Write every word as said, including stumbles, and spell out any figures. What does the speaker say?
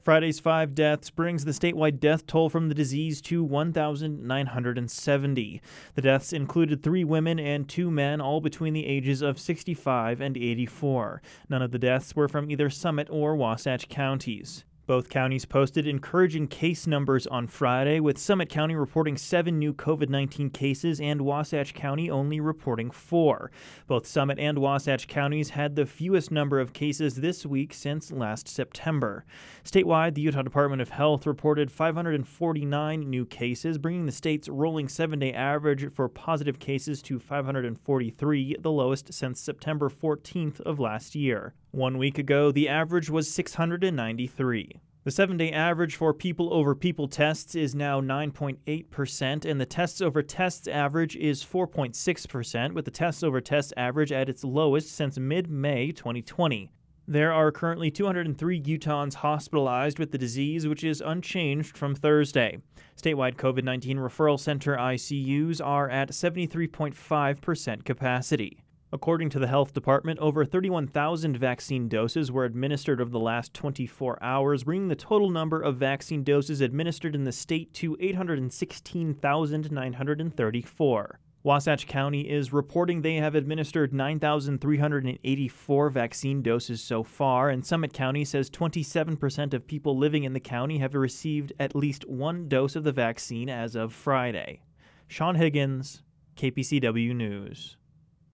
Friday's five deaths brings the statewide death toll from the disease to one thousand nine hundred seventy. The deaths included three women and two men, all between the ages of sixty-five and eighty-four. None of the deaths were from either Summit or Wasatch counties. Both counties posted encouraging case numbers on Friday, with Summit County reporting seven new covid nineteen cases and Wasatch County only reporting four. Both Summit and Wasatch counties had the fewest number of cases this week since last September. Statewide, the Utah Department of Health reported five hundred forty-nine new cases, bringing the state's rolling seven-day average for positive cases to five hundred forty-three, the lowest since September fourteenth of last year. One week ago, the average was six hundred ninety-three. The seven-day average for people-over-people tests is now nine point eight percent, and the tests-over-tests average is four point six percent, with the tests-over-tests average at its lowest since mid-May twenty twenty. There are currently two hundred three Utahns hospitalized with the disease, which is unchanged from Thursday. Statewide covid nineteen referral center I C Us are at seventy-three point five percent capacity. According to the health department, over thirty-one thousand vaccine doses were administered over the last twenty-four hours, bringing the total number of vaccine doses administered in the state to eight hundred sixteen thousand nine hundred thirty-four. Wasatch County is reporting they have administered nine thousand three hundred eighty-four vaccine doses so far, and Summit County says twenty-seven percent of people living in the county have received at least one dose of the vaccine as of Friday. Sean Higgins, K P C W News.